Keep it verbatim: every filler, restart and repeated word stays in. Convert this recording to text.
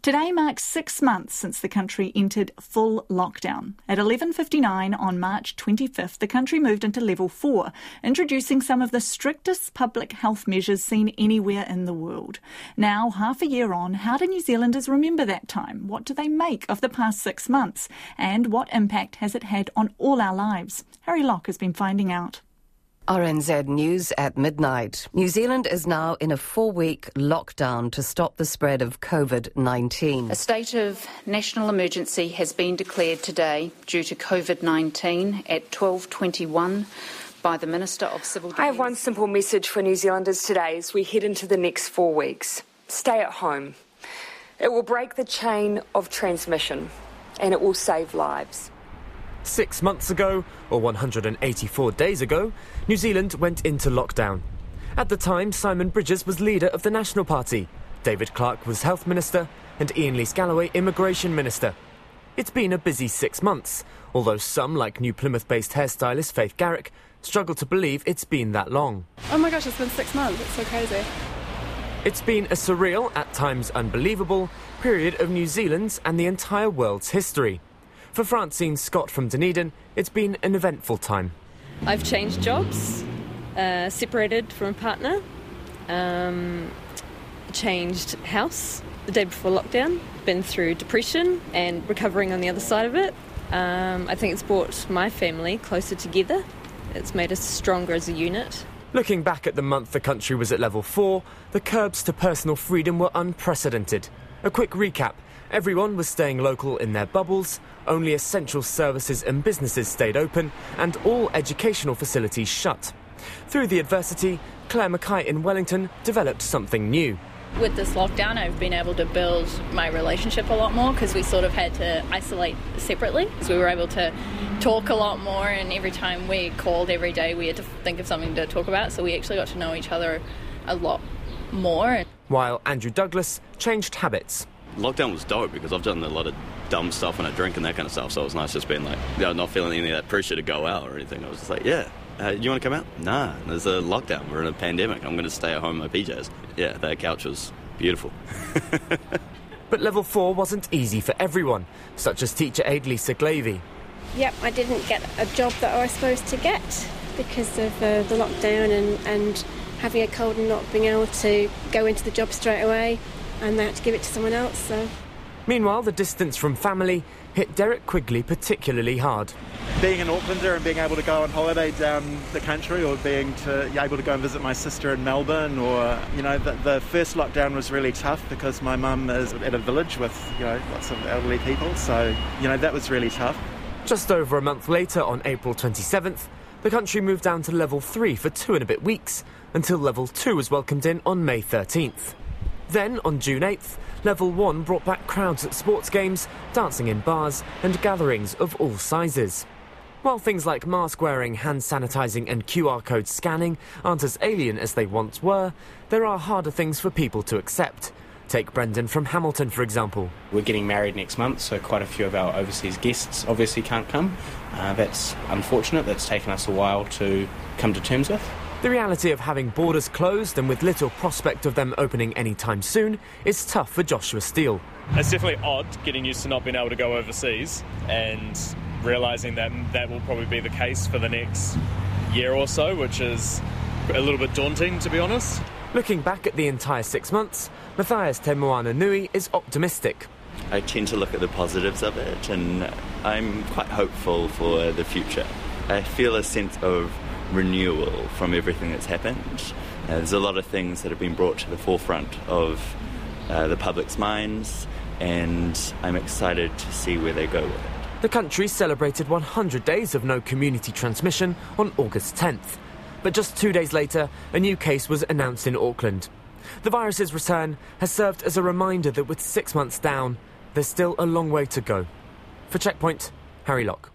Today marks six months since the country entered full lockdown. At eleven fifty-nine on March twenty-fifth, the country moved into level four, introducing some of the strictest public health measures seen anywhere in the world. Now, half a year on, how do New Zealanders remember that time? What do they make of the past six months? And what impact has it had on all our lives? Harry Locke has been finding out. R N Z News at midnight. New Zealand is now in a four-week lockdown to stop the spread of COVID nineteen. A state of national emergency has been declared today due to COVID nineteen at twelve twenty-one by the Minister of Civil Defence. I have one simple message for New Zealanders today as we head into the next four weeks. Stay at home. It will break the chain of transmission and it will save lives. Six months ago, or one hundred eighty-four days ago, New Zealand went into lockdown. At the time, Simon Bridges was leader of the National Party, David Clark was Health Minister, and Ian Lee-Scalloway Immigration Minister. It's been a busy six months, although some, like New Plymouth-based hairstylist Faith Garrick, struggle to believe it's been that long. Oh my gosh, it's been six months, it's so crazy. It's been a surreal, at times unbelievable, period of New Zealand's and the entire world's history. For Francine Scott from Dunedin, it's been an eventful time. I've changed jobs, uh, separated from a partner, um, changed house the day before lockdown, been through depression and recovering on the other side of it. Um, I think it's brought my family closer together. It's made us stronger as a unit. Looking back at the month the country was at level four, the curbs to personal freedom were unprecedented. A quick recap. Everyone was staying local in their bubbles, only essential services and businesses stayed open, and all educational facilities shut. Through the adversity, Claire Mackay in Wellington developed something new. With this lockdown, I've been able to build my relationship a lot more because we sort of had to isolate separately. So we were able to talk a lot more, and every time we called every day, we had to think of something to talk about. So we actually got to know each other a lot more. While Andrew Douglas changed habits. Lockdown was dope because I've done a lot of dumb stuff when I drink and that kind of stuff, so it was nice just being like, you know, not feeling any of that pressure to go out or anything. I was just like, yeah, uh, you want to come out? Nah, there's a lockdown, we're in a pandemic, I'm going to stay at home in my P Js. Yeah, that couch was beautiful. But level four wasn't easy for everyone, such as teacher aide Lisa Glavey. Yep, I didn't get a job that I was supposed to get because of uh, the lockdown and, and having a cold and not being able to go into the job straight away. And they had to give it to someone else, so... Meanwhile, the distance from family hit Derek Quigley particularly hard. Being an Aucklander and being able to go on holiday down the country, or being to, able to go and visit my sister in Melbourne, or, you know, the, the first lockdown was really tough because my mum is at a village with, you know, lots of elderly people, so, you know, that was really tough. Just over a month later, on April twenty-seventh, the country moved down to level three for two and a bit weeks, until level two was welcomed in on May thirteenth. Then, on June eighth, Level one brought back crowds at sports games, dancing in bars and gatherings of all sizes. While things like mask wearing, hand sanitising and Q R code scanning aren't as alien as they once were, there are harder things for people to accept. Take Brendan from Hamilton, for example. We're getting married next month, so quite a few of our overseas guests obviously can't come. Uh, that's unfortunate. That's taken us a while to come to terms with. The reality of having borders closed and with little prospect of them opening anytime soon is tough for Joshua Steele. It's definitely odd getting used to not being able to go overseas and realising that that will probably be the case for the next year or so, which is a little bit daunting, to be honest. Looking back at the entire six months, Matthias Te Moana Nui is optimistic. I tend to look at the positives of it, and I'm quite hopeful for the future. I feel a sense of renewal from everything that's happened. Uh, there's a lot of things that have been brought to the forefront of uh, the public's minds, and I'm excited to see where they go with it. The country celebrated one hundred days of no community transmission on August tenth. But just two days later, a new case was announced in Auckland. The virus's return has served as a reminder that with six months down, there's still a long way to go. For Checkpoint, Harry Locke.